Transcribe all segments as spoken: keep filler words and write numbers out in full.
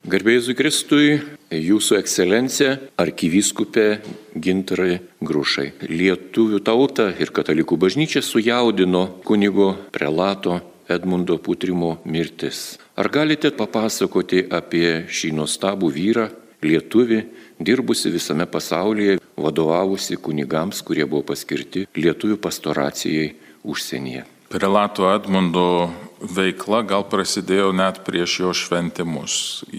Garbė Jėzui Kristui, Jūsų ekscelencija, arkivyskupė Gintarai Grušai. Lietuvių tautą ir katalikų bažnyčią sujaudino kunigo prelato Edmundo Putrimo mirtis. Ar galite papasakoti apie šį nuostabų vyrą, lietuvį, dirbusi visame pasaulyje, vadovavusi kunigams, kurie buvo paskirti lietuvių pastoracijai užsienyje? Prelato Edmundo veikla gal prasidėjo net prieš jo šventimus.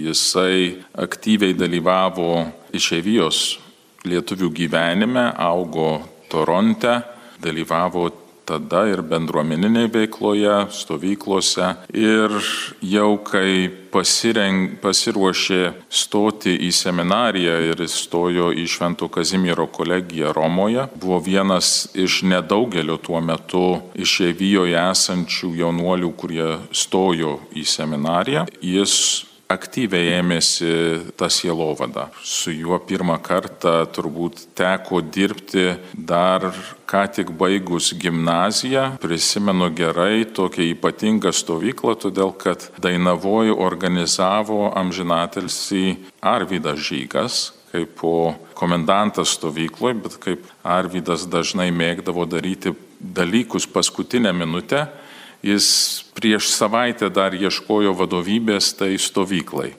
Jisai aktyviai dalyvavo išeivijos lietuvių gyvenime, augo Toronte, dalyvavo tada ir bendruomeninėje veikloje, stovyklose. Ir jau kai pasireng, pasiruošė stoti į seminariją ir įstojo į Švento Kazimiero kolegiją Romoje, buvo vienas iš nedaugelio tuo metu išeivijoje esančių jaunuolių, kurie stojo į seminariją. Jis aktyviai ėmėsi tą sielovadą. Su juo pirmą kartą turbūt teko dirbti dar ką tik baigus gimnaziją. Prisimenu gerai tokią ypatingą stovyklą, todėl kad Dainavoje organizavo amžinatilsį Arvydas Žygas, kaip po komendantas stovykloje, bet kaip Arvydas dažnai mėgdavo daryti dalykus paskutinę minutę, jis prieš savaitę dar ieškojo vadovybės tai stovyklai.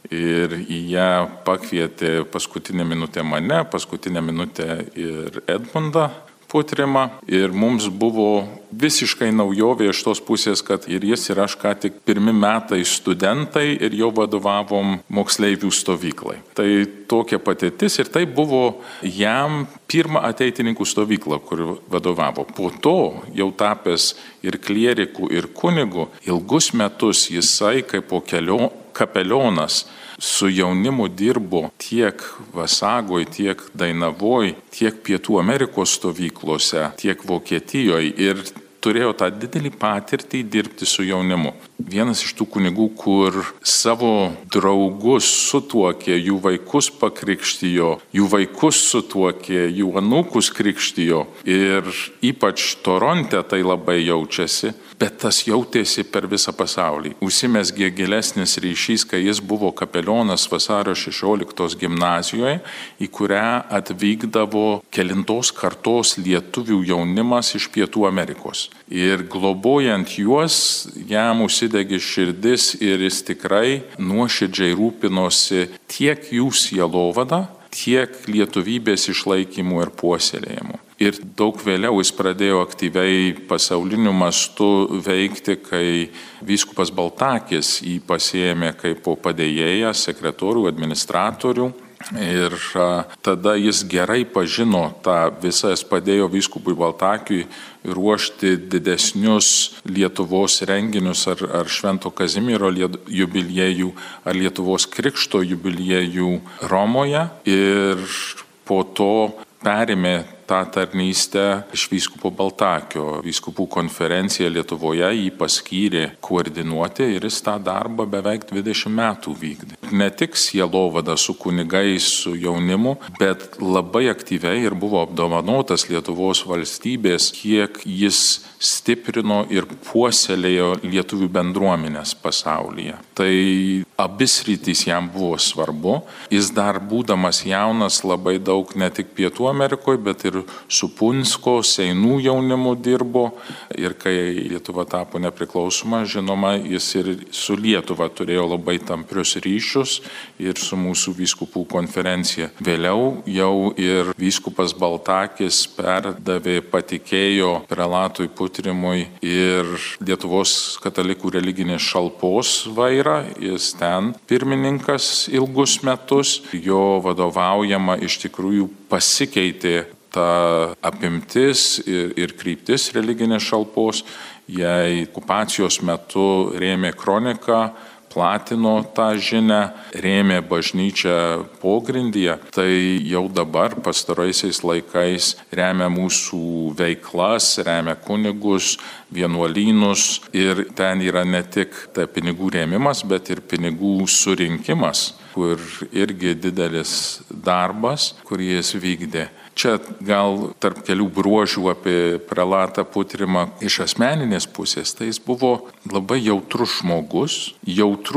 Ir į ją pakvietė paskutinę minutę mane, paskutinę minutę ir Edmundą Putrimą. Ir mums buvo visiškai naujovė iš tos pusės, kad ir jis ir aš ką tik pirmi metai studentai ir jau vadovavom moksleivių stovyklai. Tai tokia patirtis ir tai buvo jam pirma ateitininkų stovykla, kur vadovavo. Po to jau tapęs ir klierikų, ir kunigų, ilgus metus jisai kaip po kelio kapelionas su jaunimu dirbo tiek Vasagoj, tiek Dainavoj, tiek Pietų Amerikos stovyklose, tiek Vokietijoje ir turėjo tą didelį patirtį dirbti su jaunimu. Vienas iš tų kunigų, kur savo draugus sutuokė, jų vaikus pakrikštijo, jų vaikus sutuokė, jų anūkus krikštijo ir ypač Toronte tai labai jaučiasi, bet tas jautėsi per visą pasaulį. Užsimezgė gilesnis ryšys, kai jis buvo kapelionas Vasario šešioliktos gimnazijoje, į kurią atvykdavo kelintos kartos lietuvių jaunimas iš Pietų Amerikos. Ir globojant juos, jam užsidegė širdis ir jis tikrai nuoširdžiai rūpinosi tiek jų sielovada, tiek lietuvybės išlaikymu ir puoselėjimu. Ir daug vėliau jis pradėjo aktyviai pasauliniu mastu veikti, kai vyskupas Baltakis jį pasiėmė kaip padėjėją, sekretorių, administratorių. Ir tada jis gerai pažino tą visą, jis padėjo vyskupui Baltakiui ruošti didesnius Lietuvos renginius ar, ar Švento Kazimiero jubiliejų, ar Lietuvos krikšto jubiliejų Romoje. Ir po to perėmė tą tarnystę iš vyskupo Baltakio. Vyskupų konferencija Lietuvoje jį paskyrė koordinuoti ir jis tą darbą beveik dvidešimt metų vykdė. Ne tik sielovada su kunigais, su jaunimu, bet labai aktyviai ir buvo apdovanotas Lietuvos valstybės, kiek jis stiprino ir puoselėjo lietuvių bendruomenės pasaulyje. Tai abi sritys jam buvo svarbu. Jis dar būdamas jaunas labai daug ne tik Pietų Amerikoje, bet ir su Punsko seinų jaunimu dirbo. Ir kai Lietuva tapo nepriklausoma, žinoma, jis ir su Lietuva turėjo labai tamprius ryšius ir su mūsų vyskupų konferencija. Vėliau jau ir vyskupas Baltakis perdavė, patikėjo prelatui Putrimui ir Lietuvos katalikų religinės šalpos vairą. Jis ten pirmininkas ilgus metus. Jo vadovaujama iš tikrųjų pasikeitė ta apimtis ir, ir kryptis religinės šalpos. Jei okupacijos metu rėmė kroniką, platino tą žinią, rėmė bažnyčią pogrindyje, tai jau dabar pastaraisiais laikais remia mūsų veiklas, remia kunigus, vienuolynus ir ten yra ne tik ta pinigų rėmimas, bet ir pinigų surinkimas, kur irgi didelis darbas, kurį jis vykdė. Čia gal tarp kelių bruožų apie prelatą Putrimą iš asmeninės pusės, tai jis buvo labai jautrus žmogus, jautrus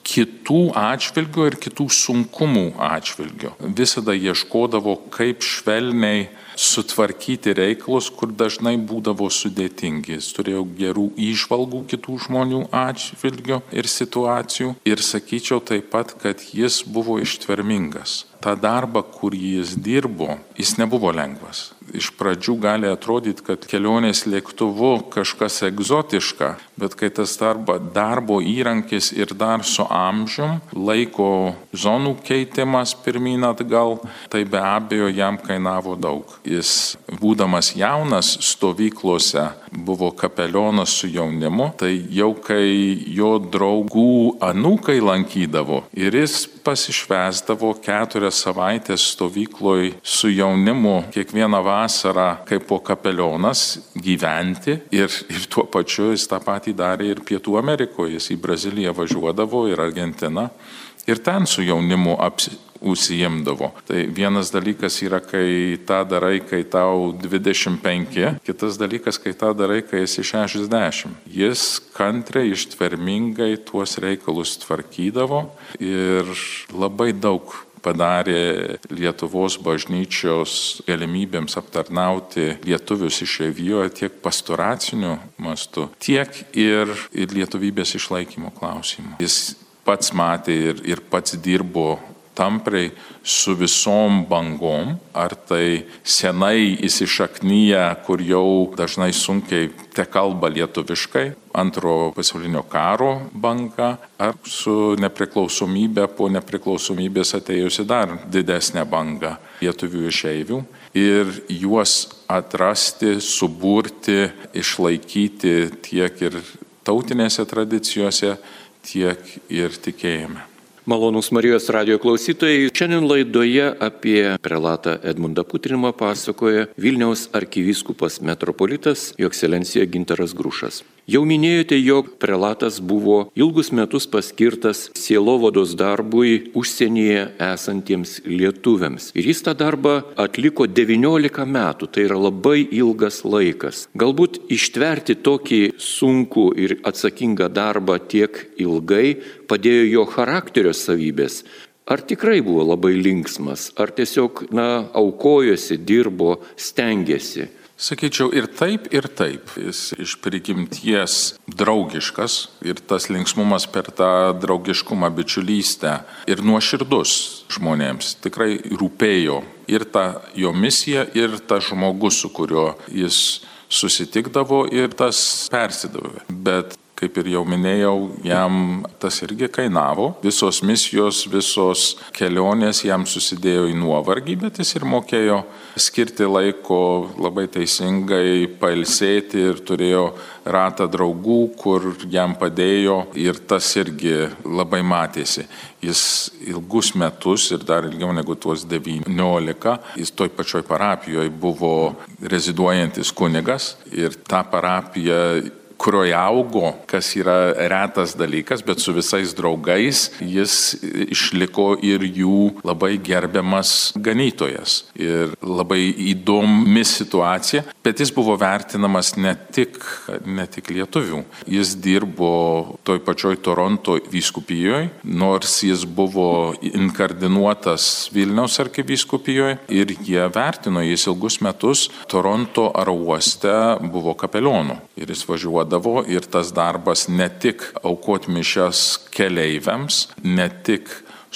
kitų atžvilgių ir kitų sunkumų atžvilgių. Visada ieškodavo, kaip švelniai sutvarkyti reikalus, kur dažnai būdavo sudėtingi. Jis turėjo gerų įžvalgų kitų žmonių atžvilgių ir situacijų. Ir sakyčiau taip pat, kad jis buvo ištvermingas. Ta darba, kurį jis dirbo, jis nebuvo lengvas. Iš pradžių gali atrodyti, kad kelionės lėktuvu kažkas egzotiška, bet kai tas darba, darbo įrankis ir dar su amžium, laiko zonų keitimas pirmyn atgal, tai be abejo jam kainavo daug. Jis, būdamas jaunas, stovyklose buvo kapelionas su jaunimu, tai jau kai jo draugų anūkai lankydavo ir jis pasišvęsdavo keturias savaitės stovykloj su jaunimu kiekvieną vasarą kaip po kapelionas gyventi ir, ir tuo pačiu jis tą patį darė ir Pietų Amerikoje. Jis į Braziliją važiuodavo ir Argentiną ir ten su jaunimu apsi užsiimdavo. Tai vienas dalykas yra, kai tą darai, kai tau dvidešimt penki, kitas dalykas, kai tą darai, kai esi šešiasdešimt. Jis kantriai, ištvermingai tuos reikalus tvarkydavo ir labai daug padarė Lietuvos bažnyčios galimybėms aptarnauti lietuvius išeivijoje tiek pastoraciniu mastu, tiek ir, ir lietuvybės išlaikymo klausimu. Jis pats matė ir, ir pats dirbo tampriai su visom bangom, ar tai senai įsišaknyje, kur jau dažnai sunkiai te kalba lietuviškai, antro pasaulinio karo banga, ar su nepriklausomybė po nepriklausomybės atėjusi dar didesnė banga lietuvių išeivių ir juos atrasti, suburti, išlaikyti tiek ir tautinėse tradicijose, tiek ir tikėjime. Malonūs Marijos radijo klausytojai, šiandien laidoje apie prelatą Edmundą Putrinimą pasakoja Vilniaus arkivyskupas metropolitas Jo ekscelencija Gintaras Grušas. Jau minėjote, jog prelatas buvo ilgus metus paskirtas sielovados darbui užsienyje esantiems lietuviams. Ir jis tą darbą atliko devyniolika metų, tai yra labai ilgas laikas. Galbūt ištverti tokį sunkų ir atsakingą darbą tiek ilgai padėjo jo charakterio savybės. Ar tikrai buvo labai linksmas, ar tiesiog, na, aukojosi, dirbo, stengėsi? Sakyčiau, ir taip, ir taip. Jis iš prigimties draugiškas ir tas linksmumas per tą draugiškumą, bičiulystę ir nuoširdus žmonėms tikrai rūpėjo ir ta jo misija, ir tas žmogus, su kuriuo jis susitikdavo ir tas persidavė. Bet kaip ir jau minėjau, jam tas irgi kainavo. Visos misijos, visos kelionės jam susidėjo į nuovargį, bet jis ir mokėjo skirti laiko labai teisingai pailsėti ir turėjo ratą draugų, kur jam padėjo ir tas irgi labai matėsi. Jis ilgus metus ir dar ilgiau negu tuos devyniolika, jis toj pačioj parapijoje buvo reziduojantis kunigas ir ta parapija kurioje augo, kas yra retas dalykas, bet su visais draugais jis išliko ir jų labai gerbiamas ganytojas. Ir labai įdomi situacija, bet jis buvo vertinamas ne tik, ne tik lietuvių. Jis dirbo toj pačioj Toronto vyskupijoje, nors jis buvo inkardinuotas Vilniaus arkivyskupijoje ir jie vertino, jis ilgus metus Toronto oro uoste buvo kapelionu. Ir jis važiuodavo ir tas darbas ne tik aukot mišias keleiviams, ne tik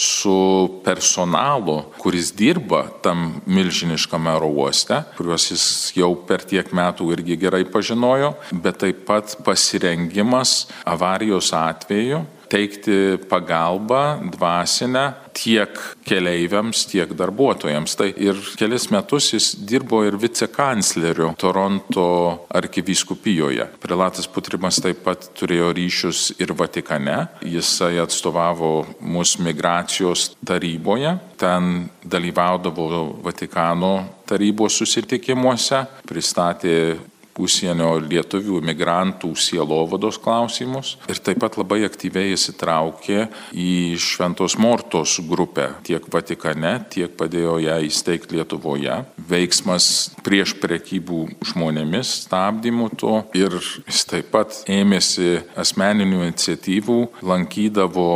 su personalu, kuris dirba tam milžiniškame oro uoste, kuriuos jis jau per tiek metų irgi gerai pažinojo, bet taip pat pasirengimas avarijos atveju, teikti pagalbą dvasinę tiek keleiviams, tiek darbuotojams. Tai ir kelis metus jis dirbo ir vicekancleriu Toronto arkivyskupijoje. Prelatas Putrimas taip pat turėjo ryšius ir Vatikane. Jisai atstovavo mūsų migracijos taryboje. Ten dalyvaudavo Vatikano tarybos susitikimuose, pristatė užsienio lietuvių migrantų sielovados klausimus ir taip pat labai aktyviai įsitraukė į Šventos Mortos grupę tiek Vatikane, tiek padėjo ją įsteigti Lietuvoje. Veiksmas prieš prekybų žmonėmis stabdymų to ir jis taip pat ėmėsi asmeninių iniciatyvų, lankydavo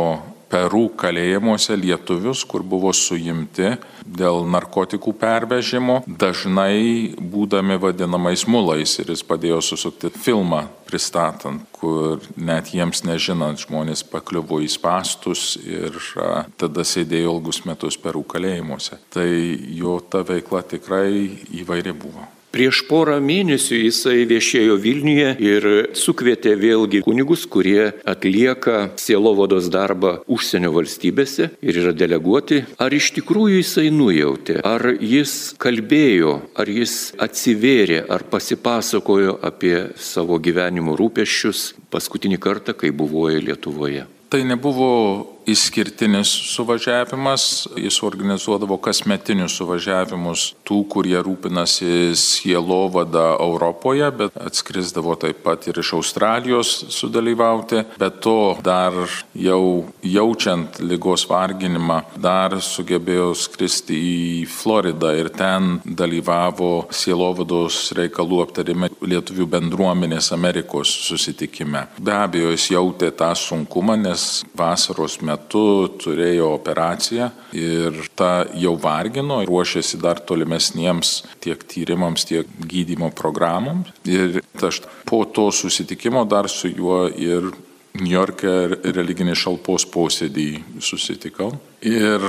Peru kalėjimuose lietuvius, kur buvo suimti dėl narkotikų pervežimo, dažnai būdami vadinamais mulais, ir jis padėjo susukti filmą pristatant, kur net jiems nežinant žmonės pakliuvo į spąstus ir a, tada sėdėjo ilgus metus Peru kalėjimuose. Tai jo ta veikla tikrai įvairi buvo. Prieš porą mėnesių jisai viešėjo Vilniuje ir sukvietė vėlgi kunigus, kurie atlieka sielovados darbą užsienio valstybėse ir yra deleguoti. Ar iš tikrųjų jisai nujautė, ar jis kalbėjo, ar jis atsivėrė, ar pasipasakojo apie savo gyvenimo rūpesčius paskutinį kartą, kai buvo Lietuvoje? Tai nebuvo išskirtinis suvažiavimas, jis organizuodavo kasmetinius suvažiavimus tų, kurie rūpinasi sielovada Europoje, bet atskrisdavo taip pat ir iš Australijos sudalyvauti. Bet to dar jau jaučiant ligos varginimą, dar sugebėjo skristi į Floridą ir ten dalyvavo sielovados reikalų aptarime lietuvių bendruomenės Amerikos susitikime. Be abejo, jis jautė tą sunkumą, nes vasaros metu metu turėjo operaciją ir ta jau vargino, ruošėsi dar tolimesniems tiek tyrimams, tiek gydymo programoms. Ir aš po to susitikimo dar su juo ir Niujorke religinį šalpos posėdį susitikau. Ir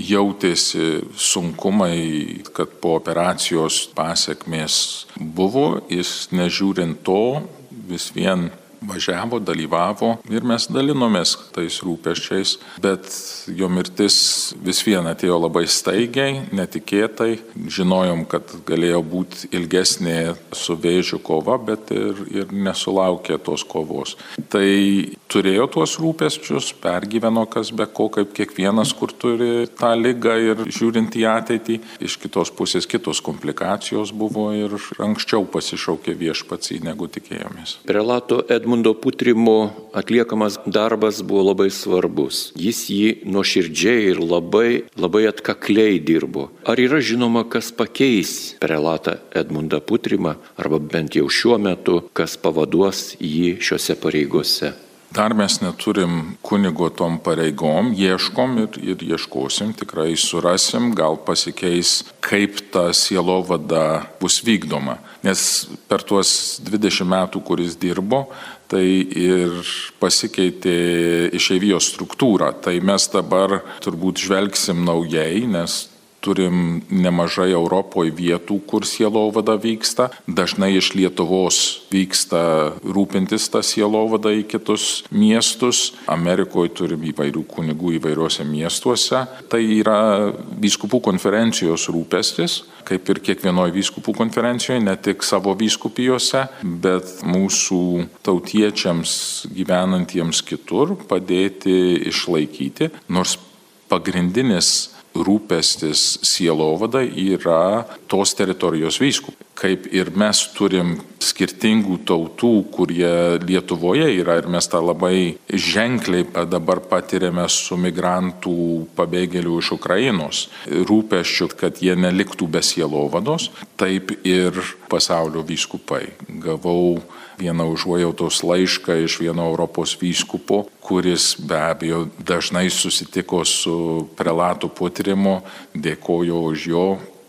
jautėsi sunkumai, kad po operacijos pasekmės buvo, jis nežiūrint to vis vien važiavo, dalyvavo ir mes dalinomės tais rūpesčiais, bet jo mirtis vis vien atėjo labai staigiai, netikėtai. Žinojom, kad galėjo būti ilgesnė su vėžiu kova, bet ir, ir nesulaukė tos kovos. Tai turėjo tuos rūpesčius, pergyveno kas be ko, kaip kiekvienas, kur turi tą ligą ir žiūrint į ateitį. Iš kitos pusės kitos komplikacijos buvo ir anksčiau pasišaukė viešpats, negu tikėjomės. Prelato Edmundo Putrimo atliekamas darbas buvo labai svarbus. Jis jį nuoširdžiai ir labai, labai atkakliai dirbo. Ar yra žinoma, kas pakeis prelatą Edmundą Putrimą, arba bent jau šiuo metu, kas pavaduos jį šiuose pareigose? Dar mes neturim kunigo tom pareigom, ieškom ir, ir ieškosim, tikrai surasim, gal pasikeis, kaip ta sielovada bus vykdoma. Nes per tuos dvidešimt metų, kuris dirbo, tai ir pasikeitė išeivijos struktūra. Tai mes dabar turbūt žvelgsim naujai, nes turim nemažai Europoje vietų, kur sielovada vyksta. Dažnai iš Lietuvos vyksta rūpintis tą sielovadą į kitus miestus. Amerikoje turim įvairių kunigų įvairiuose miestuose. Tai yra vyskupų konferencijos rūpestis, kaip ir kiekvienoje vyskupų konferencijoje, ne tik savo vyskupijose, bet mūsų tautiečiams gyvenantiems kitur padėti išlaikyti, nors pagrindinis rūpestis sielovada yra tos teritorijos vyskupai. Kaip ir mes turim skirtingų tautų, kurie Lietuvoje yra, ir mes tą labai ženkliai dabar patiriame su migrantų pabėgėlių iš Ukrainos rūpesčiu, kad jie neliktų be sielovados, taip ir pasaulio vyskupai. Gavau vieną užuojautos laišką iš vieno Europos vyskupo, kuris be abejo dažnai susitiko su prelatu Putrimu, dėkojo už jo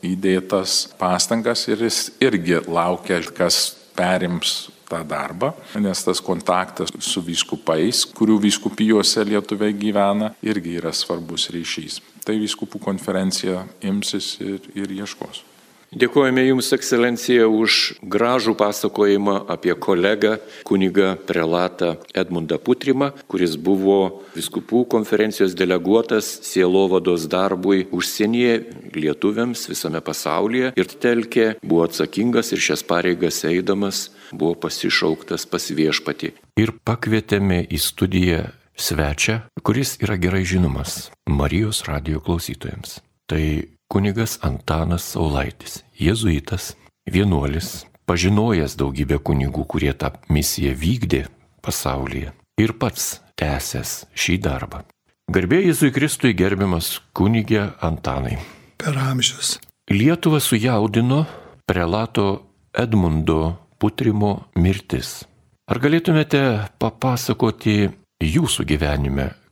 įdėtas pastangas ir jis irgi laukia, kas perims tą darbą, nes tas kontaktas su vyskupais, kurių vyskupijose lietuviai gyvena, irgi yra svarbus ryšys. Tai vyskupų konferencija imsis ir, ir ieškos. Dėkojame Jums, Ekscelencija, už gražų pasakojimą apie kolegą, kunigą prelatą Edmundą Putrimą, kuris buvo vyskupų konferencijos deleguotas sielovados darbui užsienyje lietuviams visame pasaulyje ir telkė, buvo atsakingas ir šias pareigas eidamas buvo pasišauktas pas viešpatį. Ir pakvietėme į studiją svečią, kuris yra gerai žinomas Marijos radijo klausytojams. Tai kunigas Antanas Saulaitis, jėzuitas, vienuolis, pažinojęs daugybę kunigų, kurie tą misiją vykdė pasaulyje ir pats tęsęs šį darbą. Garbė Jėzui Kristui, gerbiamas kunigė Antanai. Per amžius. Lietuvą sujaudino prelato Edmundo Putrimo mirtis. Ar galėtumėte papasakoti jūsų gyvenime,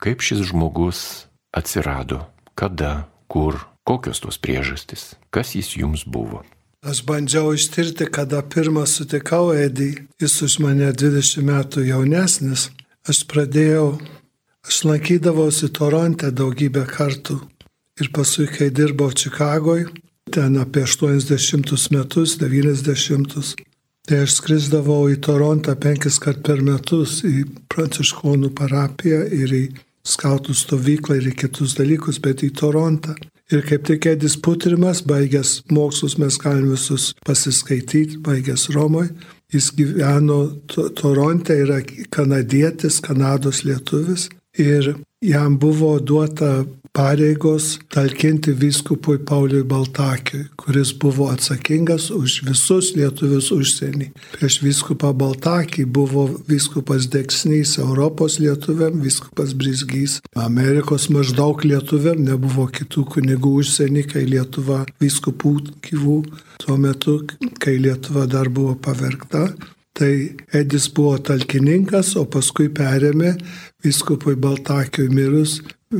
kaip šis žmogus atsirado, kada, kur, kokios tos priežastys, kas jis jums buvo. Aš bandžiau ištirti, kada pirmą sutikau Edį, jis už mane dvidešimt metų jaunesnis. Aš pradėjau, aš lankydavausi Toronte daugybę kartų ir paskui, kai dirbau Čikagoje, ten apie aštuoniasdešimtus metus, devyniasdešimtus, tai aš skrisdavau į Torontą penkis kart per metus į pranciškonų parapiją ir į skautų stovyklą ir į kitus dalykus, bet į Torontą. Ir kaip tik Edis Putrimas, baigęs mokslus, mes galim visus pasiskaityti, baigęs Romoje. Jis gyveno Toronte, yra kanadietis, Kanados lietuvis. Ir jam buvo duota pareigos talkinti vyskupui Pauliui Baltakiui, kuris buvo atsakingas už visus lietuvius užsienį. Prieš vyskupą Baltakį buvo vyskupas Deksnys Europos lietuviam, vyskupas Brizgys Amerikos maždaug lietuviam, nebuvo kitų kunigų užsienį, kai Lietuva vyskupų gyvų, tuo metu, kai Lietuva dar buvo pavergta. Tai Edis buvo talkininkas, o paskui perėmė vyskupui Baltakiui mirus,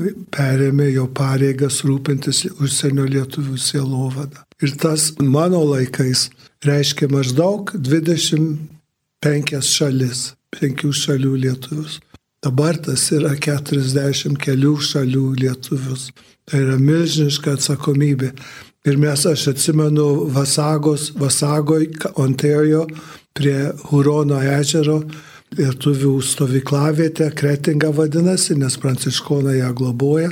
perėmė jo pareigas rūpintis užsienio lietuvių sielovadą. Ir tas mano laikais reiškia maždaug dvidešimt penkias šalis, penkių šalių lietuvius. Dabar tas yra keturiasdešimt kelių šalių lietuvius. Tai yra milžiniška atsakomybė. Ir mes, aš atsimenu, Vasagos, Vasagoj, Ontario, prie Hurono ežero, lietuvių stovyklavietė, Kretinga vadinasi, nes pranciškonai ją globoja.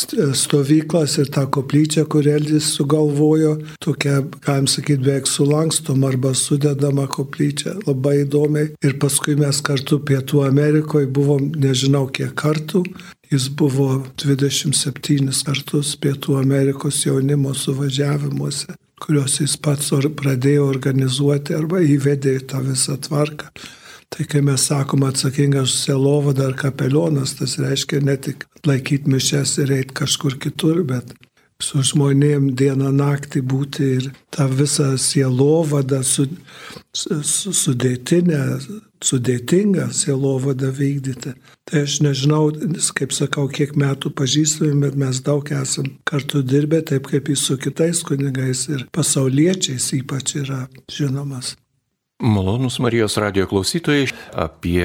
Stovyklas ir tą koplyčią, kur Edis sugalvojo, tokia, galim sakyti, beveik sulankstom arba sudedama koplyčia, labai įdomiai. Ir paskui mes kartu Pietų Amerikoje buvom nežinau kiek kartų. Jis buvo dvidešimt septynis kartus Pietų Amerikos jaunimo suvažiavimuose, kuriuos jis pats pradėjo organizuoti arba įvedė tą visą tvarką. Tai kai mes sakom atsakingas sielovadą ar kapelionas, tas reiškia ne tik laikyti mišias ir eiti kažkur kitur, bet su žmonėm dieną naktį būti ir tą visą sielovadą su, su, su, sudėtinę, sudėtingą sielovadą vykdyti. Tai aš nežinau, kaip sakau, kiek metų pažįstame, bet mes daug esam kartu dirbę, taip kaip jis su kitais kunigais ir pasauliečiais ypač yra žinomas. Malonus Marijos radijo klausytojai, apie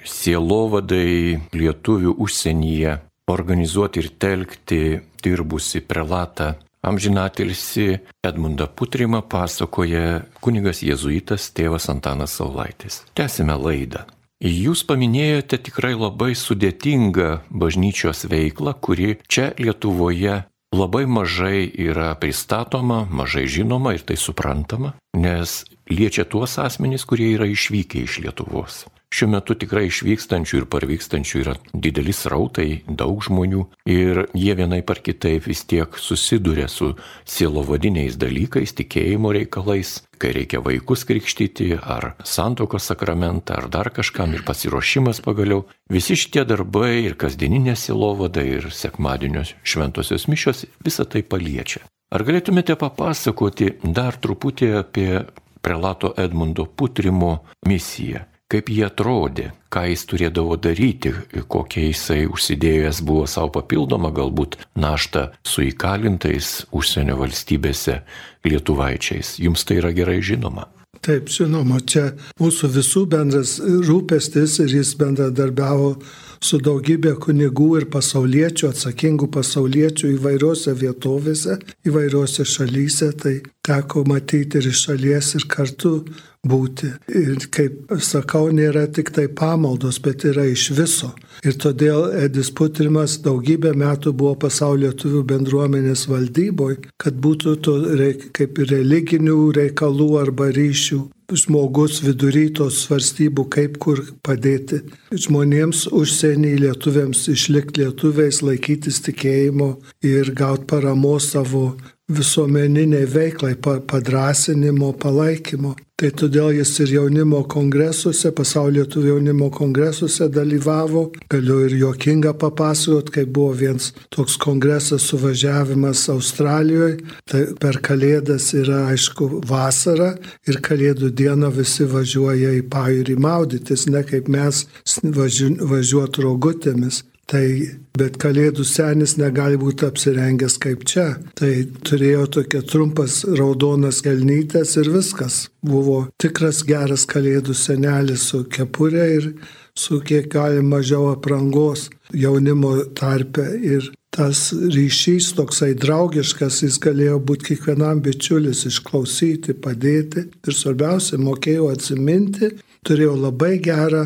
sielovadai lietuvių užsienyje organizuoti ir telkti dirbusi prelatą amžinatilsį Edmundą Putrimą pasakoja kunigas jėzuitas tėvas Antanas Saulaitis. Tęsime laidą. Jūs paminėjote tikrai labai sudėtingą bažnyčios veiklą, kuri čia Lietuvoje labai mažai yra pristatoma, mažai žinoma ir tai suprantama, nes liečia tuos asmenys, kurie yra išvykę iš Lietuvos. Šiuo metu tikrai išvykstančių ir parvykstančių yra didelis srautai, daug žmonių ir jie vienaip ar kitaip vis tiek susiduria su sielovadiniais dalykais, tikėjimo reikalais, kai reikia vaikus krikštyti ar santuokos sakramentą ar dar kažkam ir pasiruošimas pagaliau. Visi šitie darbai ir kasdieninė sielovada ir sekmadienio šventosios mišios visą tai paliečia. Ar galėtumėte papasakoti dar truputį apie prelato Edmundo Putrimo misiją? Kaip jie atrodė, ką jis turėdavo daryti, kokie jisai užsidėjęs buvo savo papildomą galbūt naštą su įkalintais užsienio valstybėse lietuvaičiais. Jums tai yra gerai žinoma? Taip, žinoma, čia mūsų visų bendras rūpestis ir jis bendradarbiavo su daugybė kunigų ir pasauliečių, atsakingų pasauliečių įvairiose vietovėse, įvairiose šalyse, tai teko matyti ir iš šalies ir kartu būti. Ir kaip sakau, nėra tik tai pamaldos, bet yra iš viso. Ir todėl Edis Putrimas daugybę metų buvo pasaulio lietuvių bendruomenės valdyboje, kad būtų to reik, kaip religinių reikalų arba ryšių žmogus vidury tos svarstybų, kaip kur padėti žmonėms užsienį lietuviams išlikti lietuviais, laikytis tikėjimo ir gauti paramos savo visuomeniniai veiklai, padrasinimo, palaikymo. Tai todėl jis ir jaunimo kongresuose, pasaulio lietuvių jaunimo kongresuose dalyvavo. Galiu ir juokingą papasakot, kai buvo vienas toks kongresas suvažiavimas Australijoje. Tai per Kalėdas yra, aišku, vasara ir Kalėdų dieną visi važiuoja į pajūrį maudytis, ne kaip mes važiu, važiuot rogutėmis. Tai, bet kalėdų senis negali būti apsirengęs kaip čia. Tai turėjo tokia trumpas raudonas kelnytės ir viskas. Buvo tikras geras kalėdų senelis su kepurė ir su kiek gali mažiau aprangos jaunimo tarpe. Ir tas ryšys toksai draugiškas, jis galėjo būti kiekvienam bičiulis, išklausyti, padėti. Ir svarbiausia, mokėjo atsiminti. Turėjo labai gerą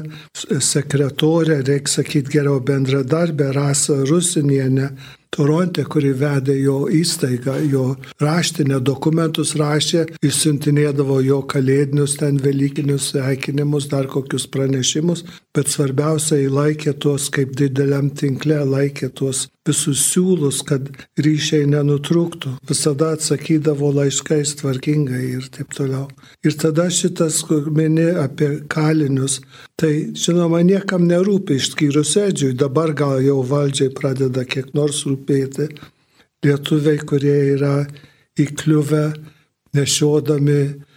sekretorę, reikia sakyti geriau bendradarbę, Rasą Rusinienę, Toronte, kuri vedė jo įstaigą, jo raštinę, dokumentus rašė, išsiuntinėdavo jo kalėdinius, ten velykinius sveikinimus, dar kokius pranešimus, bet svarbiausia, įlaikė tuos kaip dideliam tinkle, laikė tuos visus siūlus, kad ryšiai nenutrūktų. Visada atsakydavo laiškais tvarkingai ir taip toliau. Ir tada šitas, kur mini apie kalinius, tai žinoma niekam nerūpi išskyrus Edžiui, dabar gal jau valdžiai pradeda kiek nors rūpėti. Lietuviai, kurie yra įkliuvę, nešiodami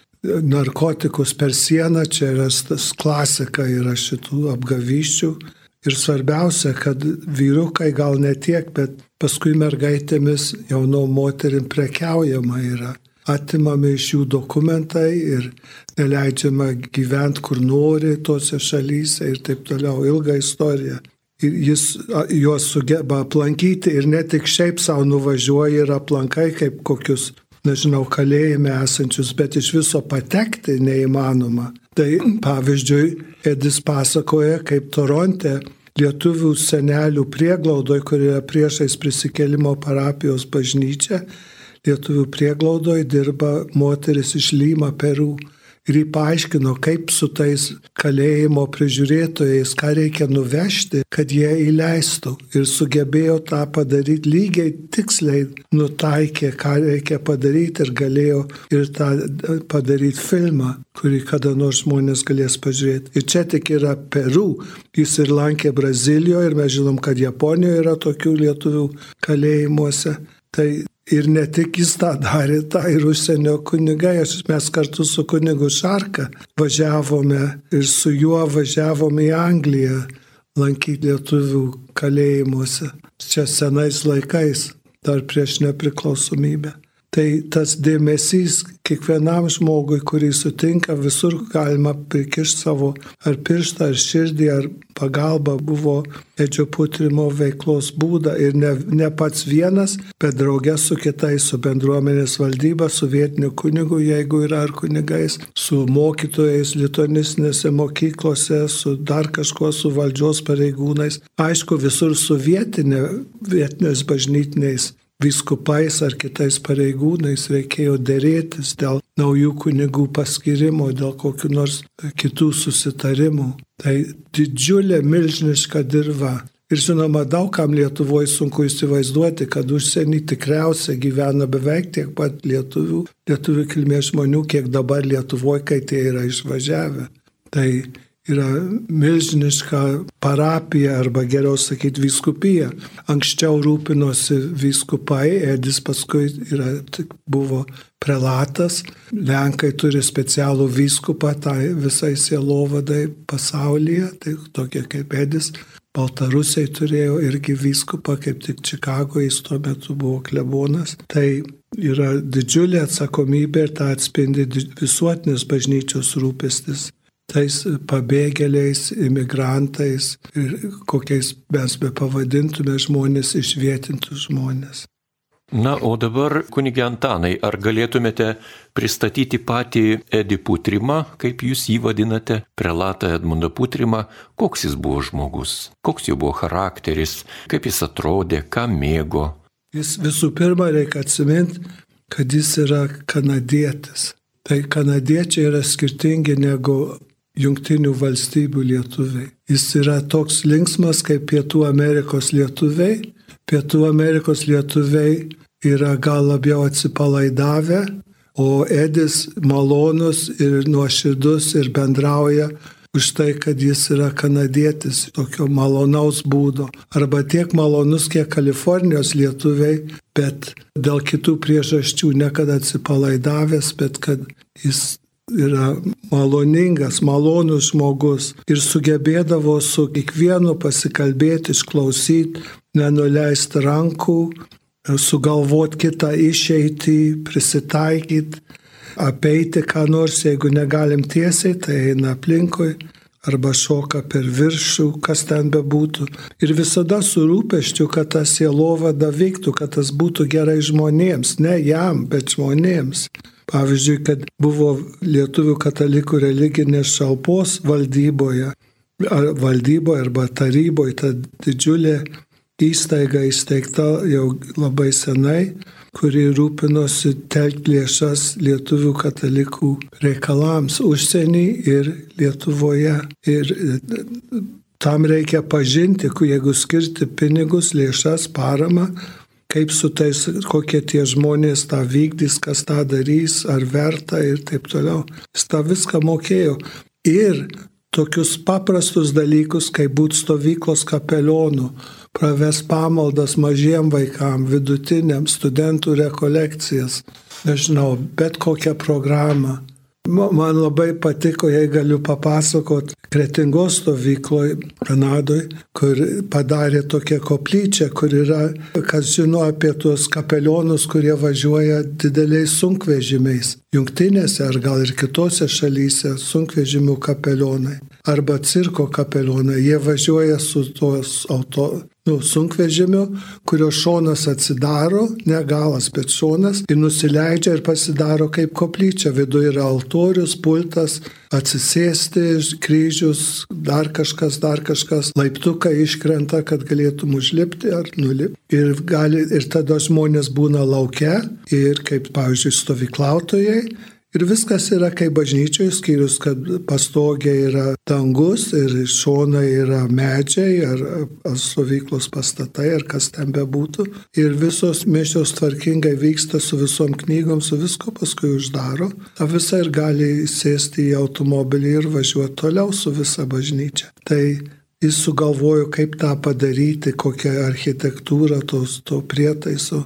narkotikus per sieną, čia yra tas klasika yra šitų apgavysčių. Ir svarbiausia, kad vyrukai gal ne tiek, bet paskui mergaitėmis jaunom moterim prekiaujama yra. Atimami iš jų dokumentai ir neleidžiama gyventi kur nori tose šalyse ir taip toliau. Ilga istorija. Ir jis juos sugeba aplankyti ir ne tik šiaip savo nuvažiuoja ir aplankai kaip kokius, nežinau, kalėjime esančius, bet iš viso patekti neįmanoma. Tai pavyzdžiui, Edis pasakoja, kaip Toronte lietuvių senelių prieglaudoj, kur yra priešais Prisikėlimo parapijos bažnyčia, lietuvių prieglaudoj dirba moteris iš Lima, Peru. Ir jį paaiškino, kaip su tais kalėjimo prižiūrėtojais, ką reikia nuvežti, kad jie įleistų. Ir sugebėjo tą padaryti lygiai tiksliai, nutaikė, ką reikia padaryti ir galėjo ir tą padaryti filmą, kurį kada nors žmonės galės pažiūrėti. Ir čia tik yra Peru. Jis ir lankė Brazilijoje ir mes žinom, kad Japonijoje yra tokių lietuvių kalėjimuose. Tai ir ne tik jis tą darė, tą ir užsienio kunigai. Mes kartu su kunigu Šarka važiavome ir su juo važiavome į Angliją lankyti lietuvių kalėjimuose. Čia senais laikais, dar prieš nepriklausomybę. Tai tas dėmesys kiekvienam žmogui, kurį sutinka, visur galima prikišti savo ar pirštą, ar širdį, ar pagalbą buvo Edžio Putrimo veiklos būdą. Ir ne, ne pats vienas, bet drauge su kitais, su bendruomenės valdyba, su vietiniu kunigu, jeigu yra ar kunigais, su mokytojais lituanistinėse mokyklose, su dar kažkuo, su valdžios pareigūnais. Aišku, visur su vietinė, vietinės bažnytiniais vyskupais ar kitais pareigūnais reikėjo dėrėtis dėl naujų kunigų paskirimo, dėl kokių nors kitų susitarimų. Tai didžiulė milžiniška dirva. Ir žinoma, daugam Lietuvoje sunku įsivaizduoti, kad užsienį tikriausiai gyvena beveik tiek pat lietuvių, lietuvių kilmės žmonių, kiek dabar Lietuvoje, kai tie yra išvažiavę. Tai yra milžiniška parapija, arba geriau sakyti vyskupija. Anksčiau rūpinosi vyskupai, Edis paskui yra, buvo prelatas. Lenkai turi specialų vyskupą tai visai sielovadai pasaulyje, tai tokie kaip Edis. Baltarusiai turėjo irgi vyskupą, kaip tik Čikagoje, jis tuo metu buvo klebonas. Tai yra didžiulė atsakomybė ir tą atspindi visuotinės bažnyčios rūpestis tais pabėgėliais, imigrantais ir kokiais mes be pavadintume žmonės, išvietintus žmonės. Na, o dabar, kunige Antanai, ar galėtumėte pristatyti patį Edį Putrimą, kaip jūs jį vadinate, prelatą Edmundą Putrimą, koks jis buvo žmogus, koks jo buvo charakteris, kaip jis atrodė, ką mėgo? Jis visų pirma reikia atsiminti, kad jis yra kanadietis. Tai kanadiečiai yra skirtingi negu Jungtinių valstybių lietuviai. Jis yra toks linksmas kaip Pietų Amerikos lietuviai. Pietų Amerikos lietuviai yra gal labiau atsipalaidavę, o Edis malonus ir nuoširdus ir bendrauja už tai, kad jis yra kanadietis, tokio malonaus būdo. Arba tiek malonus, kiek Kalifornijos lietuviai, bet dėl kitų priežasčių, ne kad atsipalaidavęs, bet kad jis yra maloningas, malonus žmogus ir sugebėdavo su kiekvienu pasikalbėti, išklausyti, nenuleisti rankų, sugalvoti kitą išeitį, prisitaikyti, apeiti ką nors, jeigu negalim tiesiai, tai eina aplinkui arba šoka per viršų, kas ten bebūtų. Ir visada su rūpesčiu, kad ta sielovada vyktų, kad tas būtų gerai žmonėms, ne jam, bet žmonėms. Pavyzdžiui, kad buvo lietuvių katalikų religinės šalpos valdyboje, ar valdyboje arba taryboje, ta didžiulė įstaiga įsteigta jau labai senai, kuri rūpinosi telkti lėšas lietuvių katalikų reikalams užsienį ir Lietuvoje. Ir tam reikia pažinti, jeigu skirti pinigus, lėšas, paramą, kaip su tais, kokie tie žmonės tą vykdys, kas tą darys, ar verta ir taip toliau. Jis tą viską mokėjo. Ir tokius paprastus dalykus, kaip būti stovyklos kapelionu, praves pamaldas mažiem vaikam, vidutiniam, studentų rekolekcijas, nežinau, bet kokią programą. Man labai patiko, jei galiu papasakot, Kretingos stovykloje Kanadoje, kur padarė tokią koplyčią, kur yra, kas žino apie tuos kapelionus, kurie važiuoja dideliais sunkvežimiais. Jungtinėse ar gal ir kitose šalyse sunkvežimių kapelionai. Arba cirko kapelionai. Jie važiuoja su tos auto, nu, sunkvežimiu, kurio šonas atsidaro, ne galas, bet šonas, ir nusileidžia ir pasidaro kaip koplyčia. Viduje yra altorius, pultas, atsisėsti, kryžius, dar kažkas, dar kažkas. Laiptukai iškrenta, kad galėtum užlipti ar nulipti. Ir, gali, ir tada žmonės būna lauke ir kaip, pavyzdžiui, stovyklautojai. Ir viskas yra kaip bažnyčioje, skyrus, kad pastogė yra dangus ir šonai yra medžiai ar, ar stovyklos pastatai ar kas ten bebūtų. Ir visos mišios tvarkingai vyksta su visom knygom, su visko, paskui uždaro. Ta visa ir gali sėsti į automobilį ir važiuoti toliau su visa bažnyčia. Tai jis sugalvojo, kaip tą padaryti, kokią architektūrą tos, to prietaiso.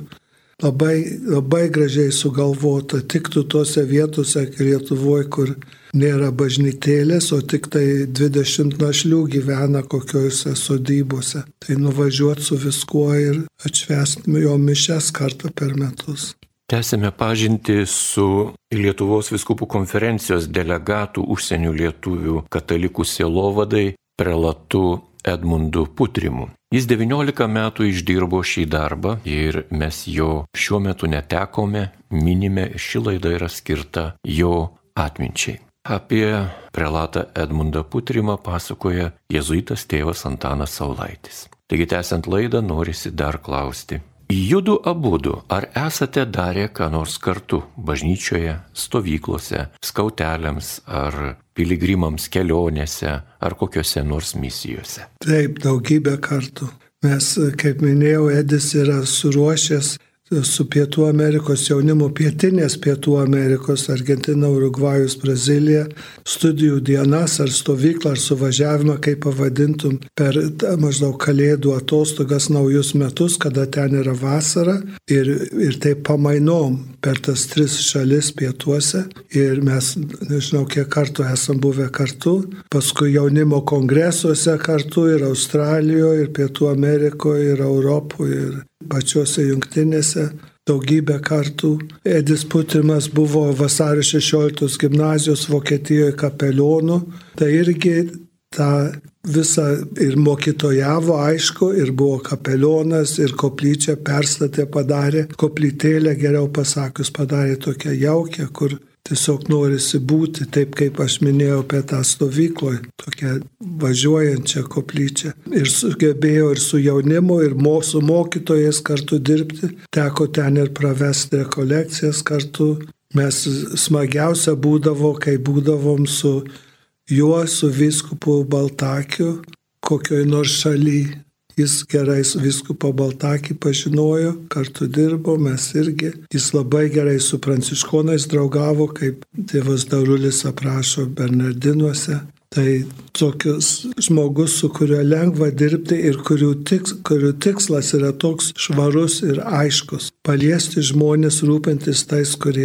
Labai, labai gražiai sugalvota, tiktų tose vietose Lietuvoje, kur nėra bažnytėlės, o tik tai dvidešimt našlių gyvena kokiuose sodybose. Tai nuvažiuoti su viskuo ir atšvęsti jo mišias kartą per metus. Tęsime pažintį su Lietuvos vyskupų konferencijos delegatų užsienio lietuvių katalikų sielovadai prelatu Edmundu Putrimu. Jis devyniolika metų išdirbo šį darbą ir mes jo šiuo metu netekome, minime, ši laida yra skirta jo atminčiai. Apie prelatą Edmundą Putrimą pasakoja jėzuitas tėvas Antanas Saulaitis. Taigi tęsiant laidą norisi dar klausti. Judu abudu, ar esate darę ką nors kartu bažnyčioje, stovyklose, skauteliams ar piligrimams kelionėse ar kokiose nors misijose? Taip, daugybę kartų. Mes, kaip minėjau, Edis yra suruošęs su Pietų Amerikos jaunimu, pietinės Pietų Amerikos, Argentina, Urugvajus, Brazilija, studijų dienas ar stovyklą ar suvažiavimą, kaip pavadintum, per maždaug kalėdų atostogas naujus metus, kada ten yra vasara ir, ir taip pamainom per tas tris šalis pietuose ir mes, nežinau, kiek kartų esam buvę kartu, paskui jaunimo kongresuose kartu ir Australijoje, ir Pietų Amerikoje, ir Europoje, ir pačiose jungtinėse daugybę kartų. Edis Putrimas buvo vasario šešioliktos gimnazijos Vokietijoje kapelionu. Tai irgi tą visą ir mokytojavo, aišku, ir buvo kapelionas, ir koplyčią perstatė, padarė, koplytėlę, geriau pasakius, padarė tokią jaukę, kur tiesiog norisi būti, taip kaip aš minėjau apie tą stovykloje, tokią važiuojančią koplyčią. Ir sugebėjo ir su jaunimu, ir su mokytojais kartu dirbti. Teko ten ir pravesti rekolekcijas kartu. Mes smagiausia būdavo, kai būdavom su juo, su vyskupu Baltakiu, kokioj nors šaly. Jis gerai vyskupą Baltakį pažinojo, kartu dirbo, mes irgi. Jis labai gerai su pranciškonais draugavo, kaip tėvas Darulis aprašo Bernardinuose. Tai tokius žmogus, su kuriuo lengva dirbti ir kurių, tiks, kurių tikslas yra toks švarus ir aiškus. Paliesti žmonės, rūpintis tais, kurie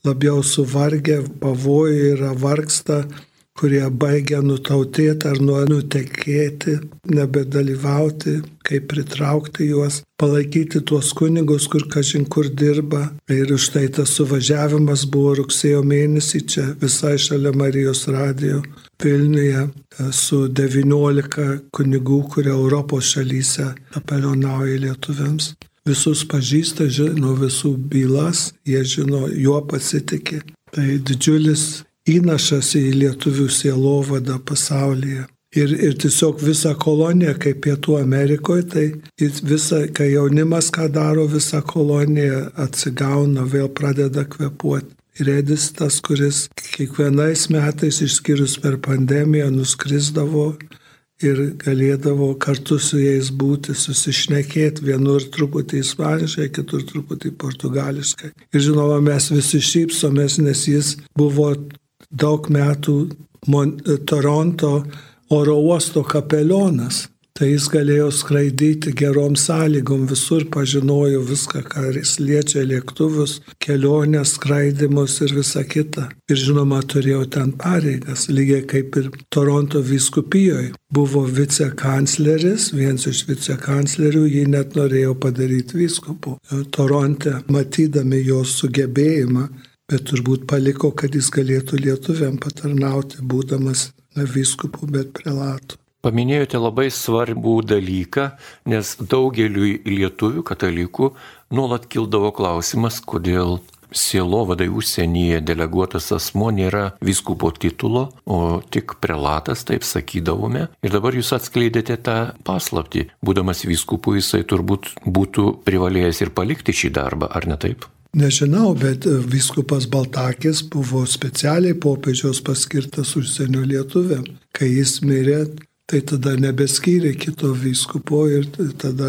labiau suvargę, pavojai yra vargsta, kurie baigia nutautėti ar nutekėti, nebedalyvauti, kaip pritraukti juos, palaikyti tuos kunigus, kur kažin kur dirba. Ir už tai tas suvažiavimas buvo rugsėjo mėnesį čia visai šalia Marijos radijo Vilniuje su devyniolika kunigų, kurie Europos šalyse kapelionauja lietuviams. Visus pažįsta, žino visų bylas, jie žino, juo pasitikė. Tai didžiulis įnašas į lietuvių sielovadą pasaulyje. Ir, ir tiesiog visa kolonija, kaip Pietų Amerikoje, tai visa, kai jaunimas ką daro, visa kolonija atsigauna, vėl pradeda kvėpuoti. Ir Edis tas, kuris kiekvienais metais, išskyrus per pandemiją, nuskrisdavo ir galėdavo kartu su jais būti, susišnekėti, vienur truputį ispaniškai, kitur truputį portugališkai. Ir žinoma, mes visi šypsomės, nes jis buvo daug metų Mon- Toronto oro uosto kapelionas. Tai jis galėjo skraidyti gerom sąlygom, visur pažinojo viską, ką jis liečia lėktuvus, kelionės, skraidimus ir visa kita. Ir žinoma, turėjo ten pareigas, lygiai kaip ir Toronto vyskupijoje. Buvo vicekancleris, vienas iš vicekanclerių, jį net norėjo padaryti vyskupu. Toronte, matydami jo sugebėjimą, bet turbūt paliko, kad jis galėtų lietuviam patarnauti, būdamas ne vyskupu, bet prelatu. Paminėjote labai svarbų dalyką, nes daugeliui lietuvių katalikų nuolat kildavo klausimas, kodėl sielovadai užsienyje deleguotas asmo nėra vyskupo titulo, o tik prelatas, taip sakydavome. Ir dabar jūs atskleidėte tą paslaptį. Būdamas vyskupu, jisai turbūt būtų privalėjęs ir palikti šį darbą, ar ne taip? Nežinau, bet vyskupas Baltakis buvo specialiai popiežiaus paskirtas užsienio lietuviam. Kai jis mirė, tai tada nebeskyrė kito vyskupo ir tada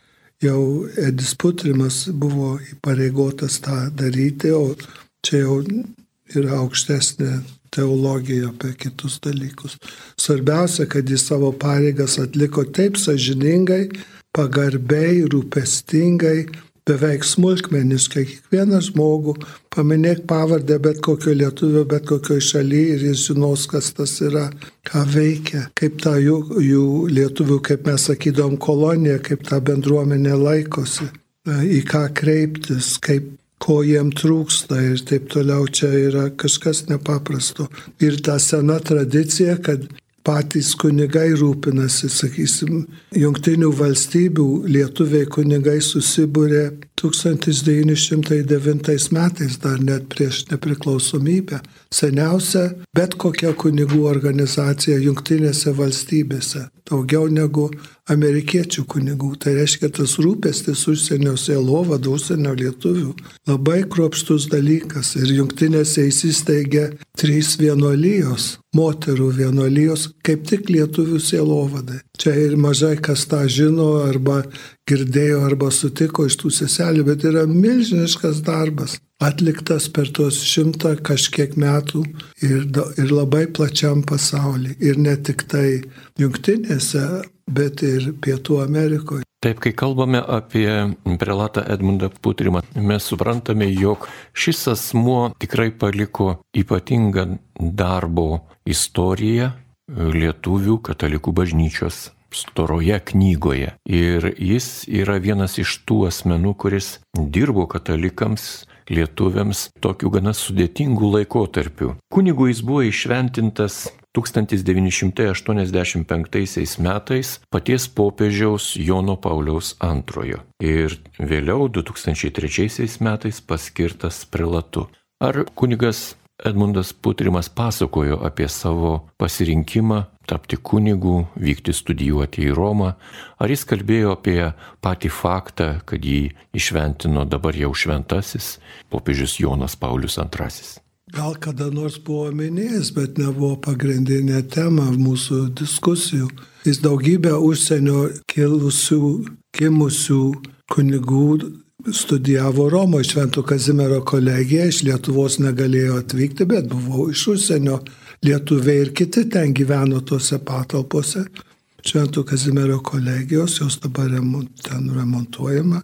jau Edis Putrimas buvo įpareigotas tą daryti, o čia jau yra aukštesnė teologija apie kitus dalykus. Svarbiausia, kad jis savo pareigas atliko taip sąžiningai, pagarbiai, rūpestingai, beveik smulkmeniškai. Kiekvieną žmogų paminėk pavardę bet kokio lietuvio, bet kokio šalyje ir jis žinos, kas tas yra, ką veikia, kaip ta jų, jų lietuvių, kaip mes sakydom, kolonija, kaip ta bendruomenė laikosi, į ką kreiptis, kaip, ko jiem trūksta ir taip toliau. Čia yra kažkas nepaprasto. Ir ta sena tradicija, kad patys kunigai rūpinasi, sakysim, Jungtinių valstybių lietuviai kunigai susibūrė tūkstantis devyni šimtai devintais metais, dar net prieš nepriklausomybę. Seniausia bet kokia kunigų organizacija Jungtinėse valstybėse, daugiau negu amerikiečių kunigų. Tai reiškia, tas rūpestis užsienio sielovadų, užsienio lietuvių labai kruopštus dalykas. Ir Jungtinėse įsisteigė trys vienuolijos, moterų vienuolijos, kaip tik lietuvių sielovadai. Čia ir mažai kas tą žino, arba girdėjo, arba sutiko iš tų seselių, bet yra milžiniškas darbas, atliktas per tuos šimtą kažkiek metų ir, ir labai plačiam pasaulyje. Ir ne tik tai Jungtinėse, bet ir Pietų Amerikoje. Taip, kai kalbame apie prelatą Edmundą Putrimą, mes suprantame, jog šis asmuo tikrai paliko ypatingą darbo istoriją lietuvių katalikų bažnyčios storoje knygoje. Ir jis yra vienas iš tų asmenų, kuris dirbo katalikams, lietuviams tokiu gana sudėtingu laikotarpiu. Kunigu jis buvo išventintas tūkstantis devyni šimtai aštuoniasdešimt penktaisiais metais paties popiežiaus Jono Pauliaus antrojo ir vėliau du tūkstančiai trečiaisiais metais paskirtas prelatu. Ar kunigas Edmundas Putrimas pasakojo apie savo pasirinkimą tapti kunigu, vykti studijuoti į Romą, ar jis kalbėjo apie patį faktą, kad jį išventino dabar jau šventasis popiežius Jonas Paulius antrasis? Gal kada nors buvo minėjęs, bet nebuvo pagrindinė tema mūsų diskusijų. Jis daugybę užsienio kilusių, gimusių kunigų studijavo Romoje, Švento Kazimiero kolegija, iš Lietuvos negalėjo atvykti, bet buvo iš užsienio. Lietuviai ir kiti ten gyveno tose patalpose. Švento Kazimiero kolegijos, jos dabar remont, ten remontuojama.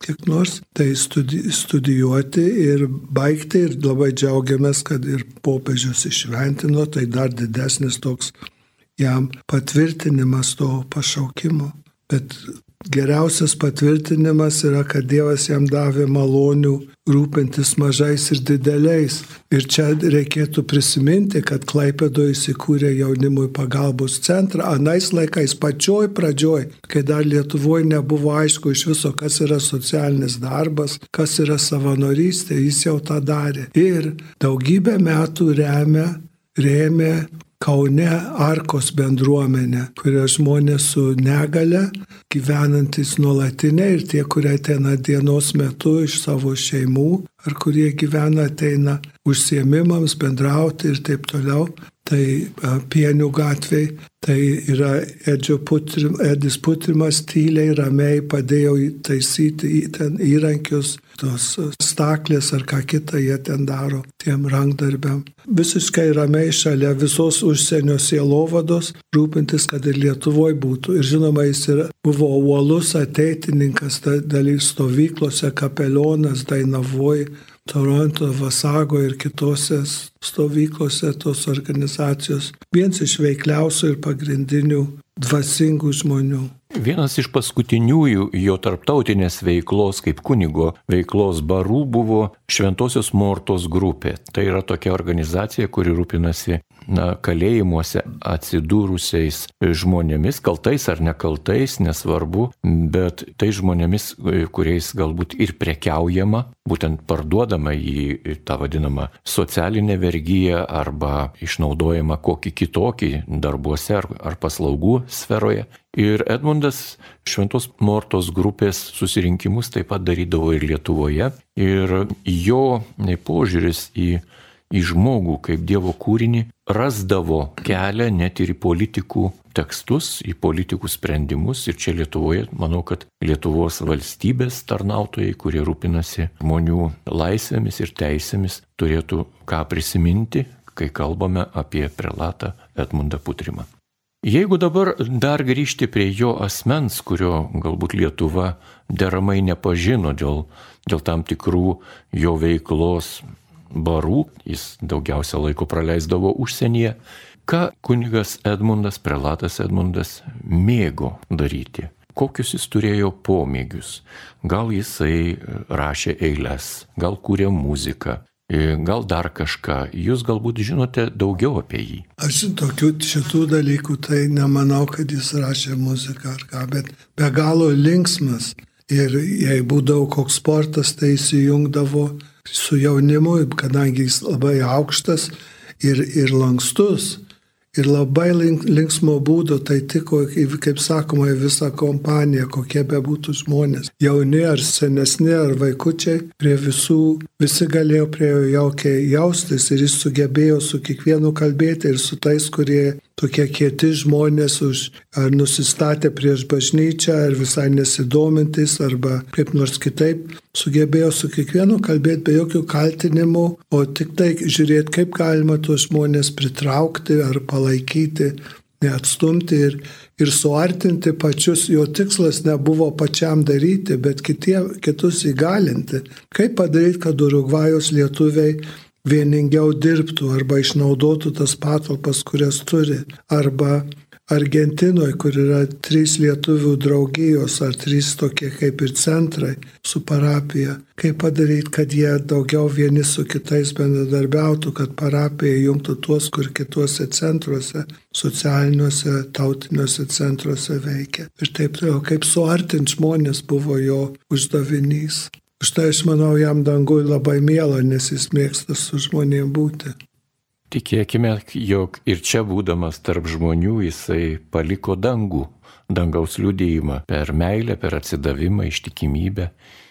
kiek nors, tai studi studijuoti ir baigti. Ir labai džiaugiamės, kad ir popiežius išventino, tai dar didesnis toks jam patvirtinimas to pašaukimo. Bet geriausias patvirtinimas yra, kad Dievas jam davė malonių rūpintis mažais ir dideliais. Ir čia reikėtų prisiminti, kad Klaipėdoje įsikūrė jaunimui pagalbos centrą. Anais laikais, pačioj pradžioj, kai dar Lietuvoje nebuvo aišku iš viso, kas yra socialinis darbas, kas yra savanorystė, jis jau tą darė. Ir daugybę metų remia, rėmė Kaune Arkos bendruomenė, kurie žmonės su negale, gyvenantis nuolatinė ir tie, kurie ateina dienos metu iš savo šeimų, ar kurie gyvena ateina užsiėmimams, bendrauti ir taip toliau. Tai Pienių gatvėj, tai yra Edžio Putrim, Edis Putrimas tyliai, ramiai padėjo taisyti ten įrankius, tos staklės ar ką kitą jie ten daro tiem rankdarbiam. Visiškai ramiai šalia visos užsienio sielovados rūpintis, kad ir Lietuvoje būtų. Ir žinoma, jis yra, buvo uolus ateitininkas, dalyvavo stovyklose, kapelionas, Dainavoj, Toronto, Vasago ir kitose stovyklose tos organizacijos. Vienas iš veikliausių ir pagrindinių dvasingų žmonių. Vienas iš paskutiniųjų jo tarptautinės veiklos kaip kunigo veiklos barų buvo Šventosios Mortos grupė. Tai yra tokia organizacija, kuri rūpinasi na, kalėjimuose atsidūrusiais žmonėmis, kaltais ar nekaltais, nesvarbu, bet tai žmonėmis, kuriais galbūt ir prekiaujama, būtent parduodama į tą vadinamą socialinę vergiją arba išnaudojama kokį kitokį darbuose ar, ar paslaugų sferoje. Ir Edmundas Šventos Mortos grupės susirinkimus taip pat darydavo ir Lietuvoje. Ir jo požiūris į, į žmogų kaip Dievo kūrinį rasdavo kelią net ir į politikų tekstus, į politikų sprendimus. Ir čia Lietuvoje, manau, kad Lietuvos valstybės tarnautojai, kurie rūpinasi žmonių laisvėmis ir teisėmis, turėtų ką prisiminti, kai kalbame apie prelatą Edmundą Putrimą. Jeigu dabar dar grįžti prie jo asmens, kurio galbūt Lietuva deramai nepažino dėl, dėl tam tikrų jo veiklos barų, jis daugiausia laiko praleisdavo užsienyje, ką kunigas Edmundas, prelatas Edmundas mėgo daryti, kokius jis turėjo pomėgius. Gal jisai rašė eiles, gal kūrė muziką, gal dar kažką. Jūs galbūt žinote daugiau apie jį. Aš tokių šitų dalykų tai nemanau, kad jis rašė muziką ar ką, bet be galo linksmas. Ir jei būdavo koks sportas, tai įsijungdavo su jaunimu, kadangi jis labai aukštas ir, ir lankstus. Ir labai linksmo būdo, tai tiko, kaip sakoma, visą kompaniją, kokie be būtų žmonės. Jauni ar senesni ar vaikučiai, prie visų, visi galėjo prie jo jaukiai jaustis ir jis sugebėjo su kiekvienu kalbėti ir su tais, kurie tokie kieti žmonės už, ar nusistatė prieš bažnyčią, ar visai nesidomintis, arba kaip nors kitaip, sugebėjo su kiekvienu kalbėti be jokių kaltinimų, o tik tai žiūrėti, kaip galima tuos žmonės pritraukti ar palaikyti, neatstumti ir, ir suartinti pačius. Jo tikslas nebuvo pačiam daryti, bet kitie, kitus įgalinti. Kaip padaryti, kad Urugvajos lietuviai vieningiau dirbtų arba išnaudotų tas patalpas, kurias turi. Arba Argentinoje, kur yra trys lietuvių draugijos ar trys tokie kaip ir centrai su parapija. Kaip padaryti, kad jie daugiau vieni su kitais bendradarbiautų, kad parapija jungtų tuos, kur kituose centruose, socialiniuose, tautiniuose centruose veikia. Ir taip toliau, kaip suartinti žmonės buvo jo uždavinys. Štai aš manau, jam dangui labai miela, nes jis mėgsta su žmonėm būti. Tikėkime, jog ir čia būdamas tarp žmonių jisai paliko dangų, dangaus liudijimą per meilę, per atsidavimą, ištikimybę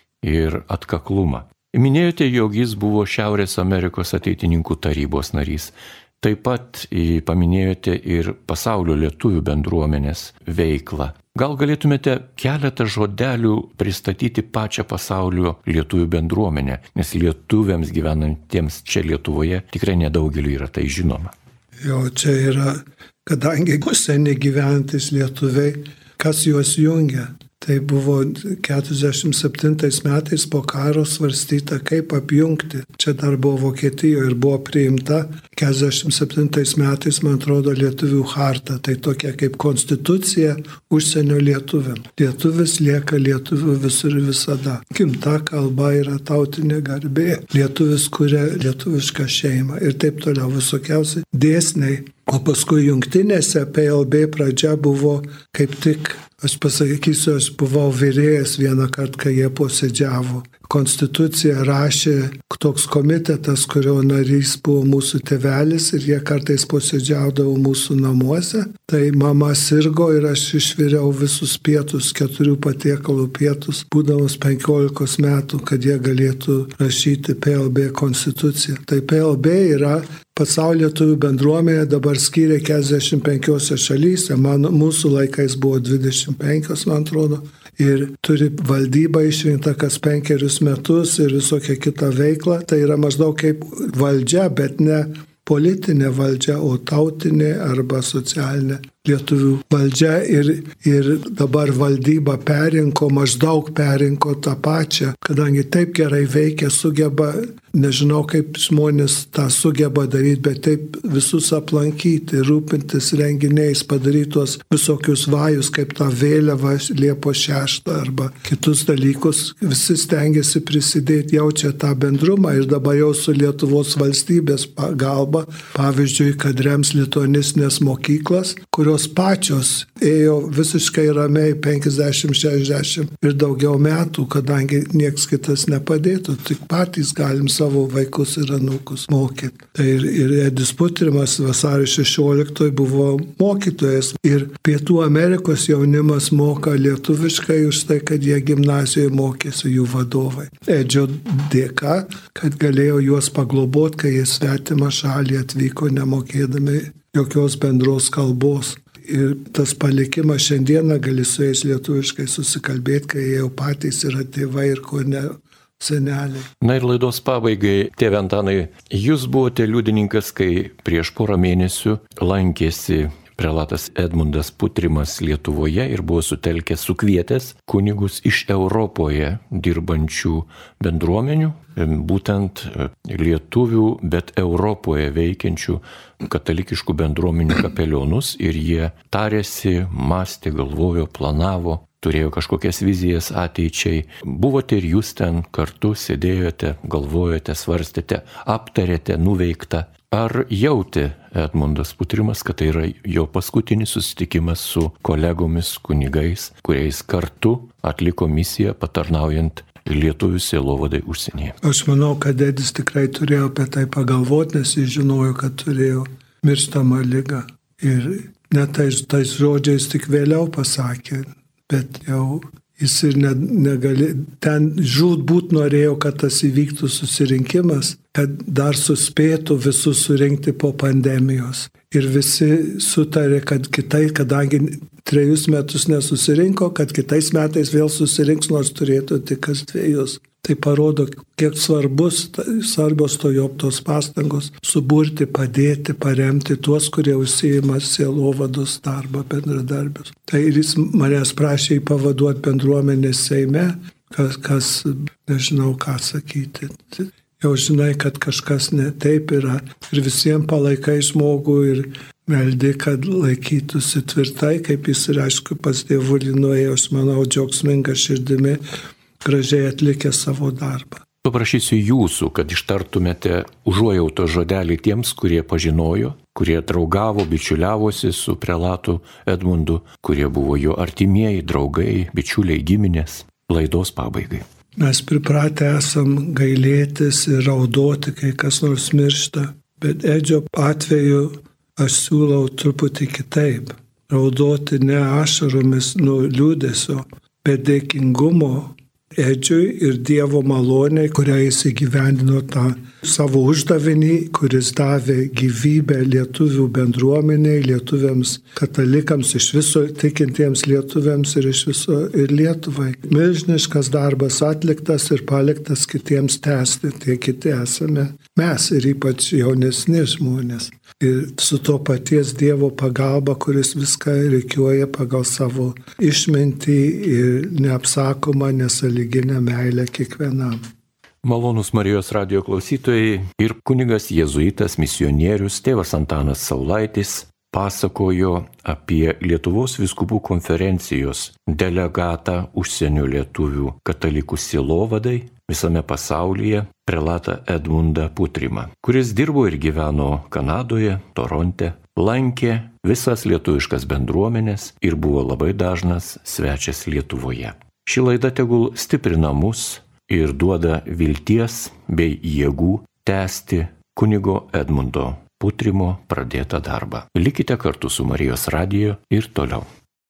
ir atkaklumą. Minėjote, jog jis buvo Šiaurės Amerikos ateitininkų tarybos narys. Taip pat paminėjote ir pasaulio lietuvių bendruomenės veiklą. Gal galėtumėte keletą žodelių pristatyti pačią pasaulio lietuvių bendruomenę, nes lietuviams gyvenantiems čia Lietuvoje tikrai nedaugeliu yra tai žinoma. Jo, čia yra, kadangi užsienį gyvenantis lietuviai, kas juos jungia, Tai buvo keturiasdešimt septintais metais po karo svarstyta, kaip apjungti. Čia dar buvo Vokietijoje ir buvo priimta keturiasdešimt septintais metais, man atrodo, lietuvių charta. Tai tokia kaip konstitucija užsienio lietuviam. Lietuvis lieka lietuviu visur ir visada. Gimta kalba yra tautinė garbė. Lietuvis kuria lietuvišką šeimą ir taip toliau visokiausi dėsniai. O paskui jungtinėse P L B pradžia buvo kaip tik, aš pasakysiu, aš buvau virėjas vieną kartą, kai jie posėdžiavo. Konstituciją rašė toks komitetas, kurio narys buvo mūsų tėvelis ir jie kartais posėdžiaudavo mūsų namuose. Tai mama sirgo ir aš išviriau visus pietus, keturių patiekalų pietus, būdamas penkiolikos metų, kad jie galėtų rašyti P L B konstituciją. Tai P L B yra pasaulio lietuvių bendruomenė, dabar skyrė keturiasdešimt penkiose šalyse, man, mūsų laikais buvo dvidešimt penkios, man atrodo, ir turi valdybą išrinktą kas penkerius metus ir visokią kitą veiklą. Tai yra maždaug kaip valdžia, bet ne politinė valdžia, o tautinė arba socialinė lietuvių valdžia ir, ir dabar valdyba perinko, maždaug perinko tą pačią, kadangi taip gerai veikia, sugeba, nežinau kaip žmonės tą sugeba daryti, bet taip visus aplankyti, rūpintis renginiais, padaryti tuos visokius vajus, kaip tą vėliavą Liepos šeštą arba kitus dalykus, visi stengiasi prisidėti, jaučia tą bendrumą ir dabar jau su Lietuvos valstybės pagalba, pavyzdžiui, kad rems lituanistinės mokyklas, kurios pačios ėjo visiškai ramiai penkiasdešimt šešiasdešimt ir daugiau metų, kadangi nieks kitas nepadėtų, tik patys galim savo vaikus ir anūkus mokyti. Tai ir, ir Edis Putrimas vasario šešioliktoj buvo mokytojas ir Pietų Amerikos jaunimas moka lietuviškai už tai, kad jie gimnazijoje mokėsi jų vadovai. Edžio dėka, kad galėjo juos pagloboti, kai jie svetimą šalį atvyko nemokėdami jokios bendros kalbos. Ir tas palikimas šiandieną gali su jais lietuviškai susikalbėti, kai jie jau patys yra tėvai ir ko ne seneliai. Na ir laidos pabaigai, tėve Antanai, jūs buvote liudininkas, kai prieš porą mėnesių lankėsi prelatas Edmundas Putrimas Lietuvoje ir buvo sutelkęs, sukvietęs kunigus iš Europoje dirbančių bendruomenių, būtent lietuvių, bet Europoje veikiančių katalikiškų bendruomenių kapelionus ir jie tarėsi, mąstė, galvojo, planavo, turėjo kažkokias vizijas ateičiai. Buvote ir jūs ten kartu, sėdėjote, galvojote, svarstėte, aptarėte nuveiktą. Ar jautė Edmundas Putrimas, kad tai yra jo paskutinis susitikimas su kolegomis kunigais, kuriais kartu atliko misiją patarnaujant lietuvių sielovadai užsienyje? Aš manau, kad Edis tikrai turėjo apie tai pagalvoti, nes jis žinojo, kad turėjo mirstamą ligą. Ir net tais, tais žodžiais tik vėliau pasakė, bet jau jis ir ne, negali, ten žūtbūt norėjo, kad tas įvyktų susirinkimas, kad dar suspėtų visus surinkti po pandemijos. Ir visi sutarė, kad kitai, kadangi trejus metus nesusirinko, kad kitais metais vėl susirinks, nors turėtų tik kas dviejus. Tai parodo, kiek svarbus, svarbios to jo tos pastangos suburti, padėti, paremti tuos, kurie užsiima sielovados darbą, bendradarbius. Tai ir jis manęs prašė jį pavaduoti bendruomenės Seime, kas, kas nežinau ką sakyti. Jau žinai, kad kažkas ne taip yra ir visiems palaikai žmogų ir meldi, kad laikytųsi tvirtai, kaip jis ir aišku pas Dievulį nuėjo, aš manau, džiaugsminga širdimi, gražiai atlikę savo darbą. Paprašysiu jūsų, kad ištartumėte užuojauto žodelį tiems, kurie pažinojo, kurie draugavo, bičiuliavosi su prelatu Edmundu, kurie buvo jo artimieji, draugai, bičiuliai, giminės. Laidos pabaigai. Mes pripratę esam gailėtis ir raudoti, kai kas nors miršta, bet Edžio atveju aš siūlau truputį kitaip. Raudoti ne ašaromis nuo liūdesio, bet dėkingumo Edžiui ir Dievo maloniai, kurią jis įgyvendino tą savo uždavinį, kuris davė gyvybę lietuvių bendruomeniai, lietuviams katalikams, iš viso tikintiems lietuviams ir iš viso ir Lietuvai. Milžiniškas darbas atliktas ir paliktas kitiems tęsti, tie kiti esame mes ir ypač jaunesni žmonės. Ir su to paties Dievo pagalba, kuris viską reikiuoja pagal savo išmintį ir neapsakomą, nesąlyginę meilę kiekvienam. Malonūs Marijos radijo klausytojai, ir kunigas jėzuitas misionierius tėvas Antanas Saulaitis pasakojo apie Lietuvos vyskupų konferencijos delegatą užsienio lietuvių katalikų sielovadai visame pasaulyje, prelatą Edmundą Putrimą, kuris dirbo ir gyveno Kanadoje, Toronte, lankė visas lietuviškas bendruomenės ir buvo labai dažnas svečias Lietuvoje. Ši laida tegul stiprina mus ir duoda vilties bei jėgų tęsti kunigo Edmundo Putrimo pradėtą darbą. Likite kartu su Marijos radiju ir toliau.